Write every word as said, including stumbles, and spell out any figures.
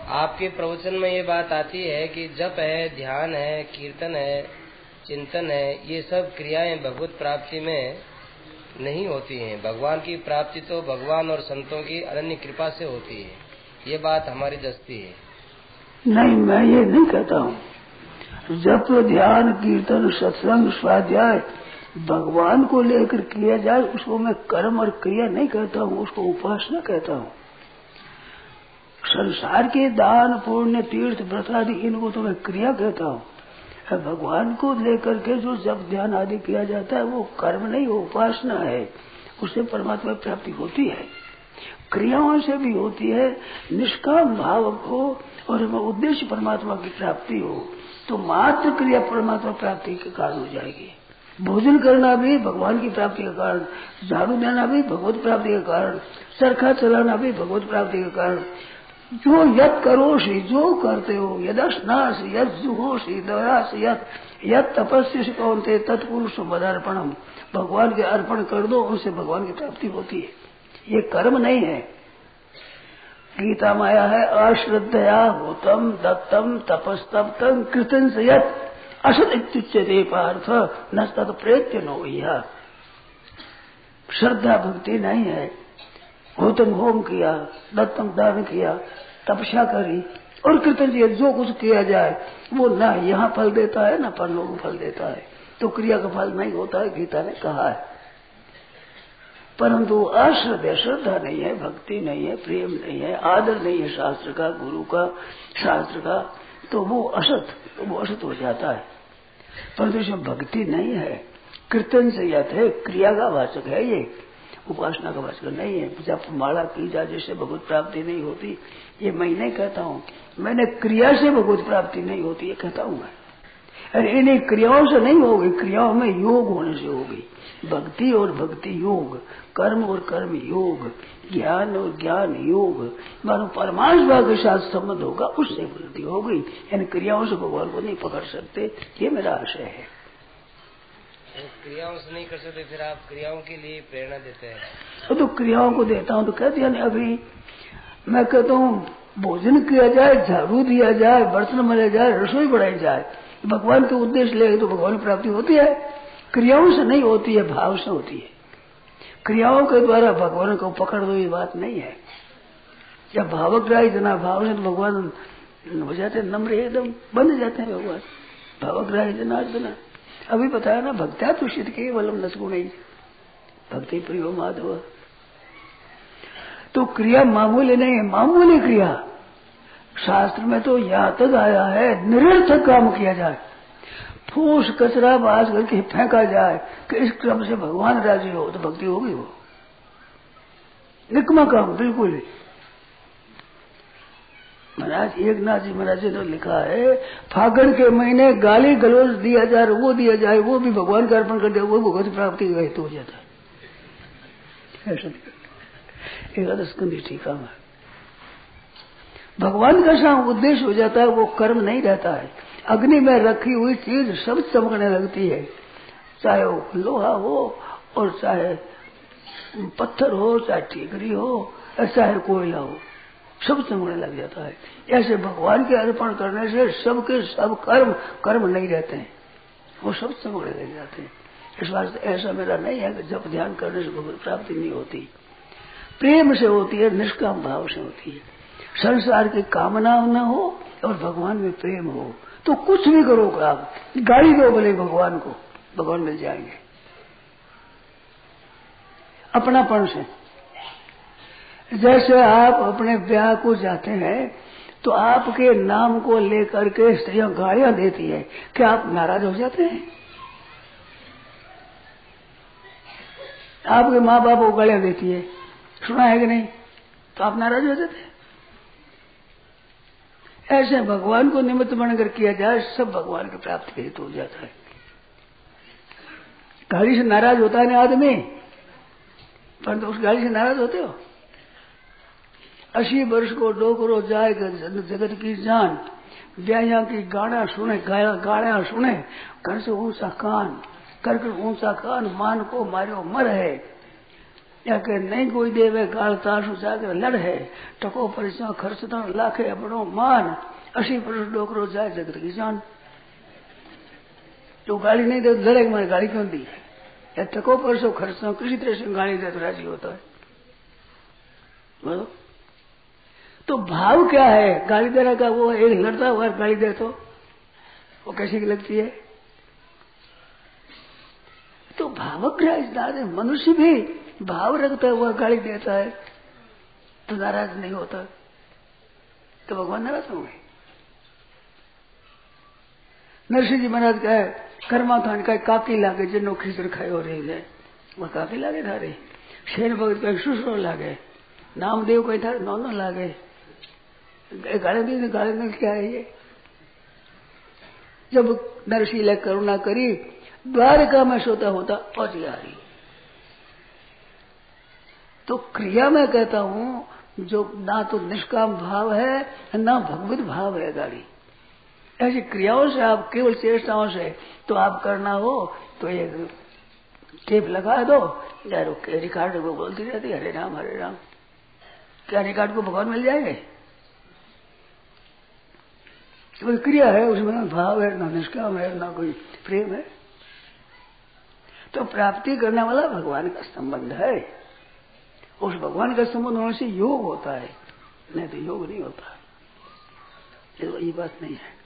आपके प्रवचन में ये बात आती है कि जप है, ध्यान है, कीर्तन है, चिंतन है, ये सब क्रियाएं भगवत प्राप्ति में नहीं होती हैं। भगवान की प्राप्ति तो भगवान और संतों की अनन्य कृपा से होती है। ये बात हमारी दस्ती है। नहीं, मैं ये नहीं कहता हूँ। जप, ध्यान, कीर्तन, सत्संग, स्वाध्याय भगवान को लेकर किया जाए, उसको मैं कर्म और क्रिया नहीं कहता हूँ, उसको उपासना कहता हूँ। संसार के दान, पुण्य, तीर्थ, व्रत आदि इनको तो मैं क्रिया कहता हूँ। भगवान को लेकर के जो जप ध्यान आदि किया जाता है वो कर्म नहीं, वो उपासना है। उससे परमात्मा प्राप्ति होती है, क्रियाओं से भी होती है। निष्काम भाव हो और उद्देश्य परमात्मा की प्राप्ति हो तो मात्र क्रिया परमात्मा प्राप्ति के कारण हो जाएगी। भोजन करना भी भगवान की प्राप्ति का कारण, झाड़ू देना भी भगवत प्राप्ति का कारण, चरखा चलाना भी भगवत प्राप्ति का कारण। जो यत करोषि, जो करते हो, यदस्नास यद जुहोषि दयास यत यत तपस्या से कौनते तत्पुरुष मदार्पणम, भगवान के अर्पण कर दो, उनसे भगवान की प्राप्ति होती है। ये कर्म नहीं है। गीता में आया है अश्रद्धया होतम दत्तम तपस्तप्तम कृतन से यत असत इत्युच्यते पार्थ न तत् प्रेत्य नो यह। श्रद्धा भक्ति नहीं है। होतम होम किया, दत्तम दान किया, तपस्या करी और कृतन से जो कुछ किया जाए वो ना यहाँ फल देता है ना परलोक फल देता है, तो क्रिया का फल नहीं होता है, गीता ने कहा है। परंतु अश्रद्धा, श्रद्धा नहीं है, भक्ति नहीं है, प्रेम नहीं है, आदर नहीं है शास्त्र का, गुरु का, शास्त्र का, तो वो असत तो वो असत हो जाता है। परंतु इसमें भक्ति नहीं है। कीर्तन से यत है, क्रिया का वाचक है, ये उपासना का वाचक नहीं है। जब माला की जा जिससे भगवत प्राप्ति नहीं होती, ये मैं नहीं कहता हूँ। मैंने क्रिया से भगवत प्राप्ति नहीं होती ये कहता हूँ मैं। अरे इन्हीं क्रियाओं से नहीं होगी, क्रियाओं में योग होने से होगी। भक्ति और भक्ति योग, कर्म और कर्म योग, ज्ञान और ज्ञान योग, मानो परमात्मा के साथ संबंध होगा, उससे वृद्धि होगी। इन क्रियाओं से भगवान को नहीं पकड़ सकते, ये मेरा आशय है। क्रियाओं से नहीं कर सकते, फिर आप क्रियाओं के लिए प्रेरणा देते हैं। तो क्रियाओं को देता हूँ तो कह दिया नहीं। अभी मैं कहता हूँ भोजन किया जाए, झाड़ू दिया जाए, बर्तन मले जाए, रसोई बढ़ाई जाए, भगवान के उद्देश्य ले तो भगवान की प्राप्ति होती है। क्रियाओं से नहीं होती है, भाव से होती है। क्रियाओं के द्वारा भगवान को पकड़ दो ये बात नहीं है। जब भावक राय जना भाव से तो भगवान हो जाते नम्र, एकदम बंध जाते हैं भगवान। भावक राय जनार्दना अभी बताया ना, भक्त्या तुषित के वलम नसगुण भक्ति प्रियो माधव। तो क्रिया मामूली नहीं है, मामूली क्रिया। शास्त्र में तो यहाँ तक आया है निरर्थक काम किया जाए, फूस कचरा बाज करके फेंका जाए कि इस क्रम से भगवान राजी हो तो भक्ति होगी। वो निकमा काम बिल्कुल ही। महाराज एक नाथ जी महाराज ने तो लिखा है फागण के महीने गाली गलौज दिया जाए, वो दिया जाए, वो भी भगवान का अर्पण कर दे, वो भगवत प्राप्ति का हेतु हो जाता है। ऐसा एकादश कंदी टीका में भगवान का साथ उद्देश्य हो जाता है, वो कर्म नहीं रहता है। अग्नि में रखी हुई चीज सब चमकने लगती है, चाहे वो लोहा हो और चाहे पत्थर हो, चाहे ठीकरी हो, चाहे कोयला हो, सब चमकने लग जाता है। ऐसे भगवान के अर्पण करने से सबके सब कर्म कर्म नहीं रहते हैं, वो सब चमकने लग जाते हैं। इस वास्ते ऐसा मेरा नहीं है कि जब ध्यान करने से भगवत प्राप्ति नहीं होती। प्रेम से होती है, निष्काम भाव से होती है। संसार की कामना न हो और भगवान में प्रेम हो तो कुछ भी करो आप, गाड़ी दो बोले भगवान को, भगवान मिल जाएंगे अपनापन से। जैसे आप अपने ब्याह को जाते हैं तो आपके नाम को लेकर के स्त्रियां गालियां देती है, क्या आप नाराज हो जाते हैं? आपके माँ बाप को गालियां देती है, सुना है कि नहीं? तो आप नाराज हो जाते हैं। ऐसे भगवान को निमित्त बनकर किया जाए, सब भगवान की प्राप्ति के हेतु हो जाता है। गाली से नाराज होता है ना आदमी, परंतु तो उस गाली से नाराज होते हो? अस्सी वर्ष को डोकरो जाए जगत की जान, ब्याया की गाना सुने, गाड़ा सुने, घर से ऊंचा कान, कर कर ऊंचा कान, मान को मारो मर है। या के नहीं कोई देवे गाल ताश जाकर लड़ है टको परिचय खर्च तो लाखे अपनो मान अस्सी पुरुष डोकरो जाए जगत की जान। जो गाली नहीं दे तो लड़ेगा, मैंने गाली क्यों दी है, या टको परसों खर्च तो किसी तरह से गाली दे तो राजी होता है। बोलो तो भाव क्या है? गाली देने का वो एक लड़ता हुआ गाली दे तो वो कैसी लगती है? तो भावग्राही मनुष्य भी भाव रखता हुआ गाली देता है तो नाराज नहीं होता, तो भगवान नाराज होंगे? नरसिंह जी महाराज का है कर्मा खान का काकी लागे जिनो खींचड़ खाए हो रही है, वह काकी लागे थारे। शेर भगत का सुसरो लागे, नामदेव को था नौनो लागे, गाले दी गाले में क्या है ये? जब नरसिंह ले करुणा करी द्वारका में सोता होता औजियारी। तो क्रिया में कहता हूं जो ना तो निष्काम भाव है ना भगवत भाव है गाड़ी। ऐसी क्रियाओं से आप केवल चेष्टाओं से तो आप करना हो तो एक टेप लगा दो या रिकॉर्ड को बोलती रहती हरे राम हरे राम, क्या रिकॉर्ड को भगवान मिल जाएंगे? कोई क्रिया है उसमें ना भाव है ना निष्काम है ना कोई प्रेम है, तो प्राप्ति करने वाला भगवान का संबंध है। उस भगवान का संबंध होने से योग होता है, नहीं तो योग नहीं होता। ये बात नहीं है।